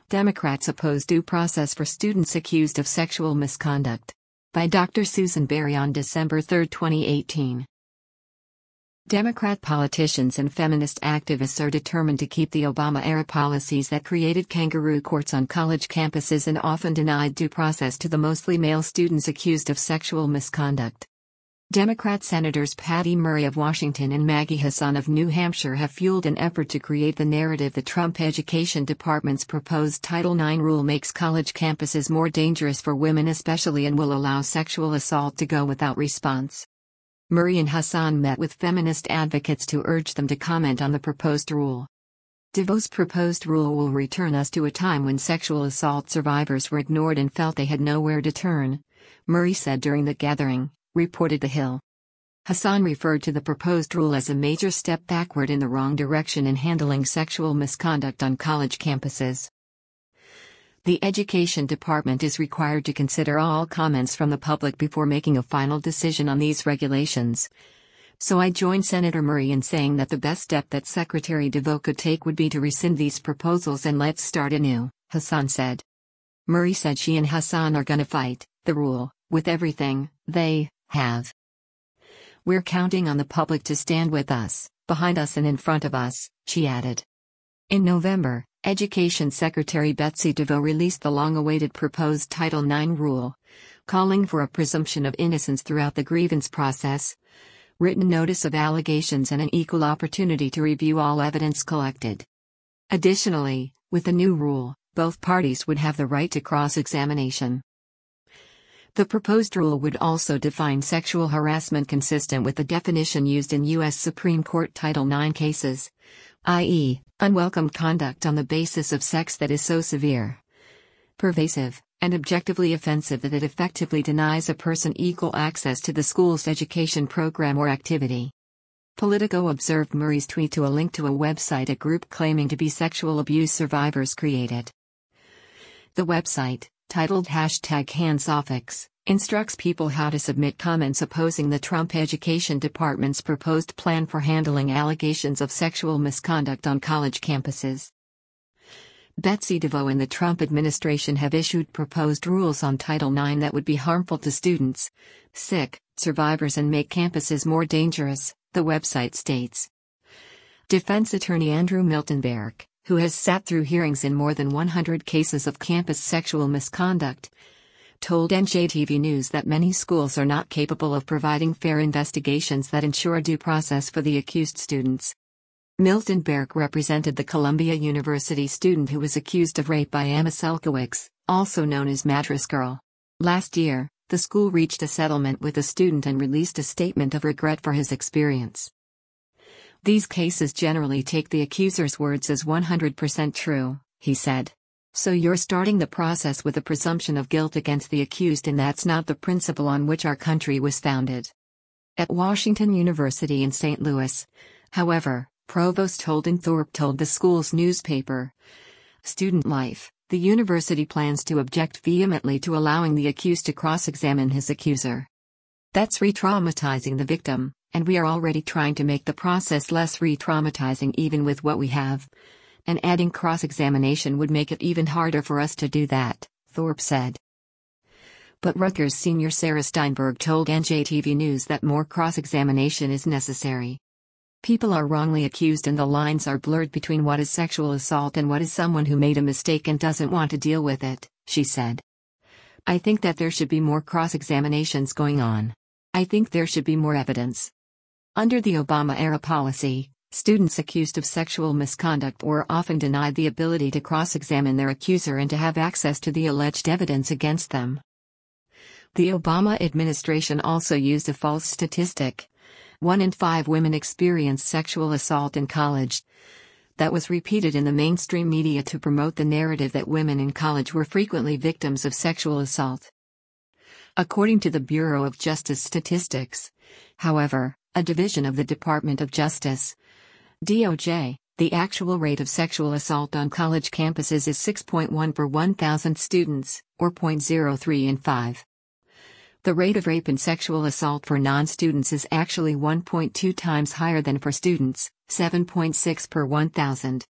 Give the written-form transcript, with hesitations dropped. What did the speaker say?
Democrats oppose due process for students accused of sexual misconduct. By Dr. Susan Berry on December 3, 2018. Democrat politicians and feminist activists are determined to keep the Obama-era policies that created kangaroo courts on college campuses and often denied due process to the mostly male students accused of sexual misconduct. Democrat Senators Patty Murray of Washington and Maggie Hassan of New Hampshire have fueled an effort to create the narrative the Trump Education Department's proposed Title IX rule makes college campuses more dangerous for women especially and will allow sexual assault to go without response. Murray and Hassan met with feminist advocates to urge them to comment on the proposed rule. DeVos' proposed rule will return us to a time when sexual assault survivors were ignored and felt they had nowhere to turn, Murray said during the gathering, reported The Hill. Hassan referred to the proposed rule as a major step backward in the wrong direction in handling sexual misconduct on college campuses. The Education Department is required to consider all comments from the public before making a final decision on these regulations. So I joined Senator Murray in saying that the best step that Secretary DeVos could take would be to rescind these proposals and let's start anew, Hassan said. Murray said she and Hassan are gonna fight the rule with everything they have. We're counting on the public to stand with us, behind us and in front of us, she added. In November, Education Secretary Betsy DeVos released the long-awaited proposed Title IX rule, calling for a presumption of innocence throughout the grievance process, written notice of allegations and an equal opportunity to review all evidence collected. Additionally, with the new rule, both parties would have the right to cross-examination. The proposed rule would also define sexual harassment consistent with the definition used in U.S. Supreme Court Title IX cases, i.e., unwelcome conduct on the basis of sex that is so severe, pervasive, and objectively offensive that it effectively denies a person equal access to the school's education program or activity. Politico observed Murray's tweet to a link to a website a group claiming to be sexual abuse survivors created. The website, titled #HandsOffX, instructs people how to submit comments opposing the Trump Education Department's proposed plan for handling allegations of sexual misconduct on college campuses. Betsy DeVos and the Trump administration have issued proposed rules on Title IX that would be harmful to students, sick, survivors and make campuses more dangerous, the website states. Defense attorney Andrew Miltenberg, who has sat through hearings in more than 100 cases of campus sexual misconduct, told NJTV News that many schools are not capable of providing fair investigations that ensure due process for the accused students. Miltenberg represented the Columbia University student who was accused of rape by Emma Selkowicz, also known as Mattress Girl. Last year, the school reached a settlement with the student and released a statement of regret for his experience. These cases generally take the accuser's words as 100% true, he said. So you're starting the process with a presumption of guilt against the accused, and that's not the principle on which our country was founded. At Washington University in St. Louis, however, Provost Holden Thorpe told the school's newspaper, Student Life, the university plans to object vehemently to allowing the accused to cross-examine his accuser. That's re-traumatizing the victim, and we are already trying to make the process less re-traumatizing even with what we have. And adding cross-examination would make it even harder for us to do that, Thorpe said. But Rutgers senior Sarah Steinberg told NJTV News that more cross-examination is necessary. People are wrongly accused and the lines are blurred between what is sexual assault and what is someone who made a mistake and doesn't want to deal with it, she said. I think that there should be more cross-examinations going on. I think there should be more evidence. Under the Obama-era policy, students accused of sexual misconduct were often denied the ability to cross-examine their accuser and to have access to the alleged evidence against them. The Obama administration also used a false statistic. 1 in 5 women experience sexual assault in college. That was repeated in the mainstream media to promote the narrative that women in college were frequently victims of sexual assault. According to the Bureau of Justice Statistics, however, a division of the Department of Justice, DOJ, the actual rate of sexual assault on college campuses is 6.1 per 1,000 students, or 0.03 in 5. The rate of rape and sexual assault for non-students is actually 1.2 times higher than for students, 7.6 per 1,000.